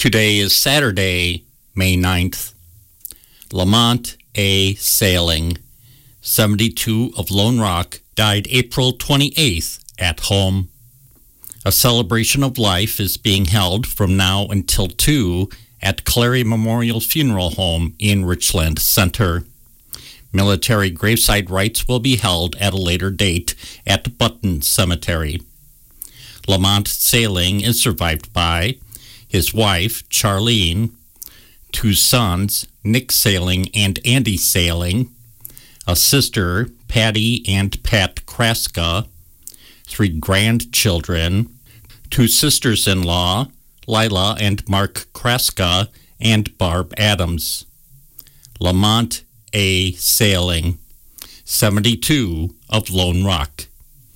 Today is Saturday, May 9th. Lamont A. Sailing, 72 of Lone Rock, died April 28th at home. A celebration of life is being held from now until 2 at Clary Memorial Funeral Home in Richland Center. Military graveside rites will be held at a later date at Button Cemetery. Lamont Sailing is survived by his wife, Charlene, 2 sons, Nick Sailing and Andy Sailing, a sister, Patty and Pat Kraska, 3 grandchildren, 2 sisters-in-law, Lila and Mark Kraska, and Barb Adams. Lamont A. Sailing, 72 of Lone Rock.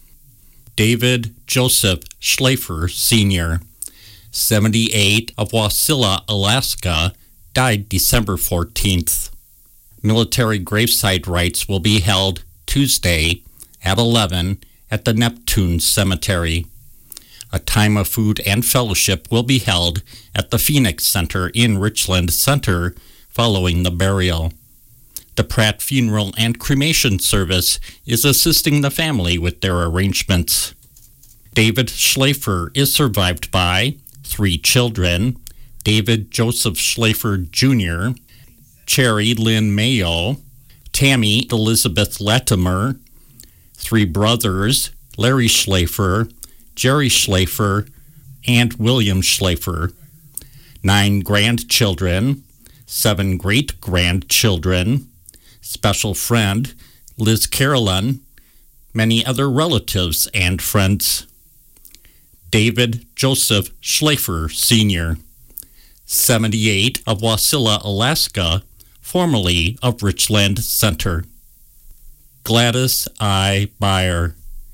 David Joseph Schlafer, Sr., 78 of Wasilla, Alaska, died December 14th. Military graveside rites will be held Tuesday at 11 at the Neptune Cemetery. A time of food and fellowship will be held at the Phoenix Center in Richland Center following the burial. The Pratt Funeral and Cremation Service is assisting the family with their arrangements. David Schlafer is survived by 3 children, David Joseph Schlafer Jr., Cherry Lynn Mayo, Tammy Elizabeth Latimer, 3 brothers, Larry Schlafer, Jerry Schlafer, and William Schlafer, 9 grandchildren, 7 great-grandchildren, special friend Liz Carolyn, many other relatives and friends. David Joseph Schlafer, Sr., 78 of Wasilla, Alaska, formerly of Richland Center. Gladys I. Beyer,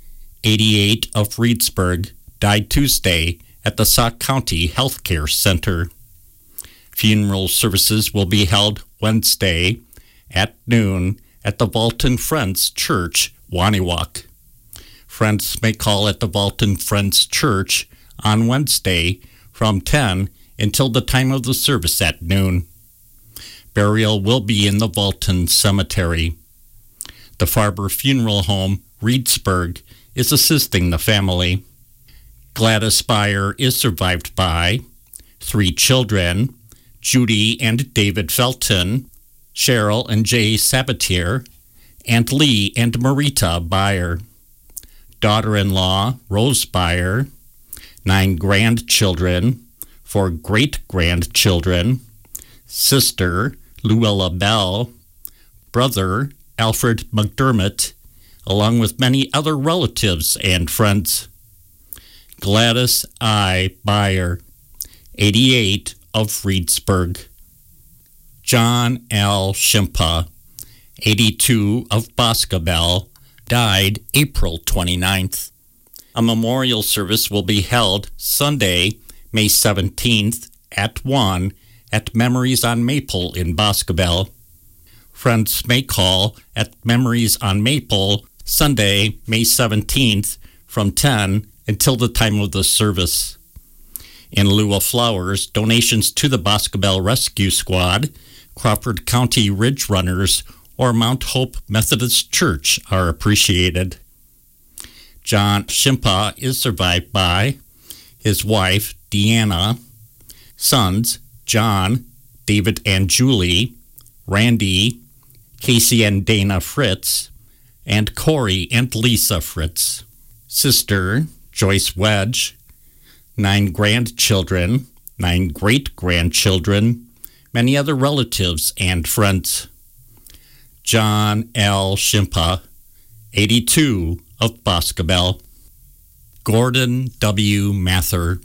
88 of Reedsburg, died Tuesday at the Sauk County Healthcare Center. Funeral services will be held Wednesday at noon at the Walton Friends Church, Waniwak. Friends may call at the Walton Friends Church on Wednesday from 10 until the time of the service at noon. Burial will be in the Walton Cemetery. The Farber Funeral Home, Reedsburg, is assisting the family. Gladys Beyer is survived by 3 children, Judy and David Felton, Cheryl and Jay Sabatier, and Lee and Marita Beyer. Daughter-in-law, Rose Beyer, 9 grandchildren, 4 great-grandchildren, sister, Luella Bell, brother, Alfred McDermott, along with many other relatives and friends. Gladys I. Beyer, 88 of Reedsburg. John L. Shimpa, 82 of Boscobel, died April 29th. A memorial service will be held Sunday, May 17th at 1 at Memories on Maple in Boscobel. Friends may call at Memories on Maple Sunday, May 17th from 10 until the time of the service. In lieu of flowers, donations to the Boscobel Rescue Squad, Crawford County Ridge Runners, or Mount Hope Methodist Church are appreciated. John Shimpa is survived by his wife, Deanna, sons, John, David and Julie, Randy, Casey and Dana Fritz, and Corey and Lisa Fritz. Sister, Joyce Wedge, 9 grandchildren, 9 great-grandchildren, many other relatives and friends. John L. Shimpa, 82 of Boscobel. Gordon W. Mather,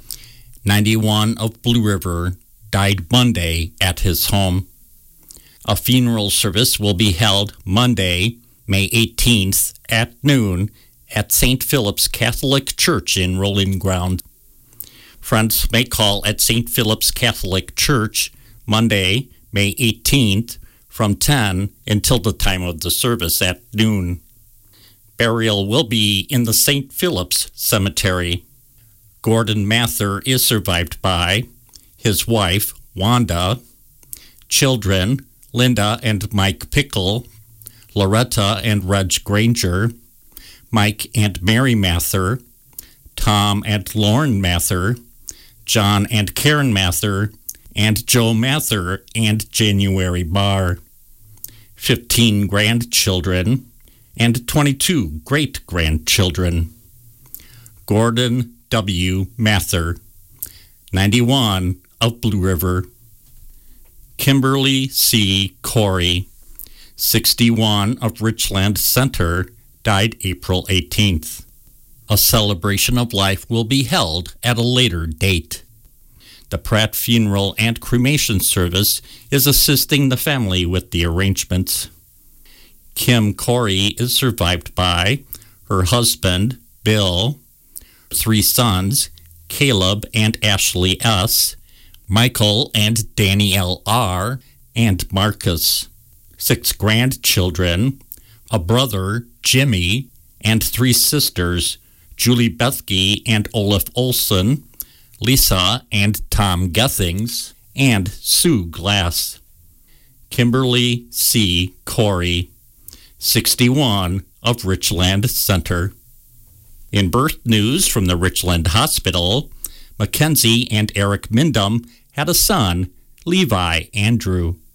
91 of Blue River, died Monday at his home. A funeral service will be held Monday, May 18th at noon at St. Philip's Catholic Church in Rolling Ground. Friends may call at St. Philip's Catholic Church Monday, May 18th from 10 until the time of the service at noon. Burial will be in the St. Philip's Cemetery. Gordon Mather is survived by his wife, Wanda, children, Linda and Mike Pickle, Loretta and Reg Granger, Mike and Mary Mather, Tom and Lauren Mather, John and Karen Mather, and Joe Mather and January Barr. 15 grandchildren and 22 great-grandchildren. Gordon W. Mather, 91, of Blue River. Kimberly C. Corey, 61, of Richland Center, died April 18th. A celebration of life will be held at a later date. The Pratt Funeral and Cremation Service is assisting the family with the arrangements. Kim Corey is survived by her husband, Bill, 3 sons, Caleb and Ashley S., Michael and Danielle R., and Marcus, 6 grandchildren, a brother, Jimmy, and 3 sisters, Julie Bethke and Olaf Olson, Lisa and Tom Gethings, and Sue Glass. Kimberly C. Corey, 61, of Richland Center. In birth news from the Richland Hospital, Mackenzie and Eric Mindum had a son, Levi Andrew.